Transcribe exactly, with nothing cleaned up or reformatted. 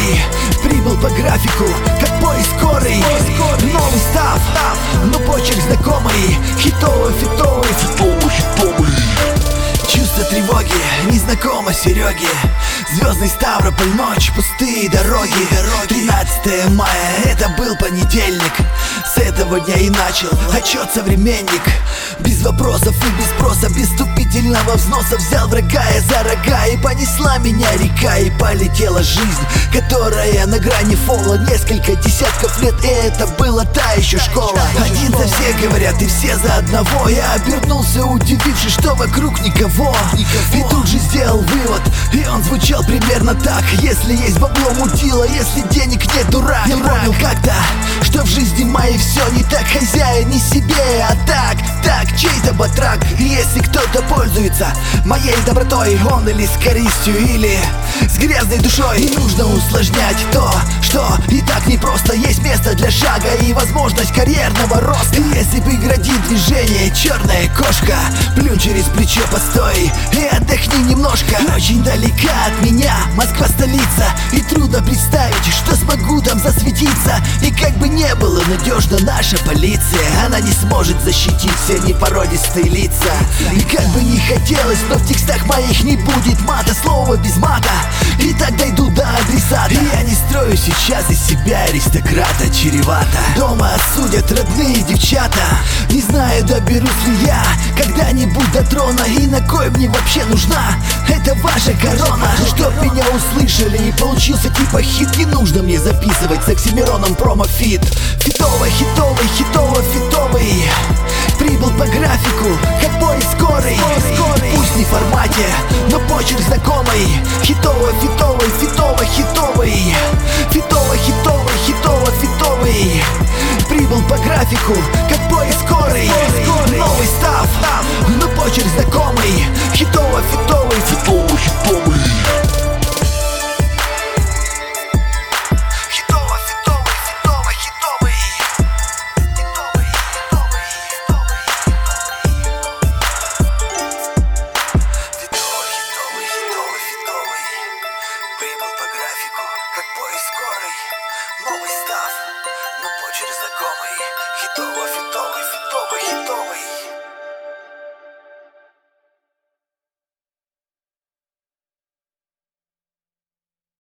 фитовый, прибыл по графику, как поезд скорый. Новый став, но почерк знакомый. Хитовый, фитовый, фитовый, хитовый. Чувство тревоги, незнакомо Сереге. Звездный Ставрополь, ночь, пустые дороги. Тринадцатое мая, это был понедельник. С этого дня и начал отчет современник. Без вопросов и без спроса, без вступительного взноса взял врага я за рога, и понесла меня река, и полетела жизнь, которая на грани фола. Несколько десятков лет, и это была та еще школа. Один за всех говорят, и все за одного. Я обернулся, удивившись, что вокруг никого. И тут же сделал вывод, и он звучал примерно так: если есть бабло, мутило, если денег нет, дурак. Я понял как-то, что в жизни моей все не так. Хозяин не себе, а так, так, чей-то батрак. И если кто-то пользуется моей добротой, он или с корыстью, или с грязной душой. Не нужно усложнять то, что и так непросто. Есть место для шага и возможность карьерного роста. И если преградит движение черная кошка, плюнь через плечо, постой и отдохни немножко. Очень далека от меня Москва, столица, и трудно представить, что смогу там засветиться. И как бы не было надежна наша полиция, она не сможет защитить все непородистые лица. И как бы не хотелось, но в текстах моих не будет мата, слова без мата, и так дойду до адресата. И я не строю сейчас из себя аристократа, чревато. Дома осудят родные девчата, не знаю, доберусь ли я когда-нибудь до трона. И на кой мне вообще нужна эта ваша корона? Чтоб меня услышали и получился типа хит, не нужно мне записывать с Оксимироном промо-фит. Фитовый, хитовый, хитово, фитовый, прибыл по графику, как поезд скорый. Пусть не в формате, но почерк знакомый. Хитовый, фитовый, фитово, хитовый, фитовый, хитовый, хитово, фитовый, прибыл по графику, как поезд скорый. Новый став, но почерк знакомый. Хитово, фитовый, фитово, хитовый. Прибыл по графику, как поезд скорый. Новый став.